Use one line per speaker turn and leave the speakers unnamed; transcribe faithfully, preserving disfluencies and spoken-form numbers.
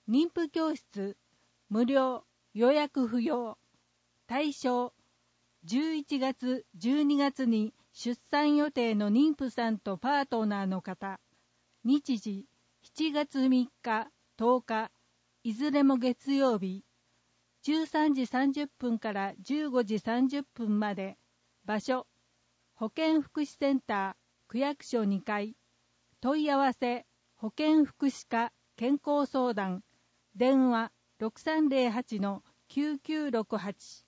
妊婦教室無料予約不要。対象じゅういちがつじゅうにがつに出産予定の妊婦さんとパートナーの方。日時しちがつみっかとおか、いずれも月曜日、じゅうさんじさんじゅっぷんからじゅうごじさんじゅっぷんまで。場所保健福祉センター区役所にかい。問い合わせ保健福祉課健康相談電話 ろくさんぜろはちのきゅうきゅうろくはち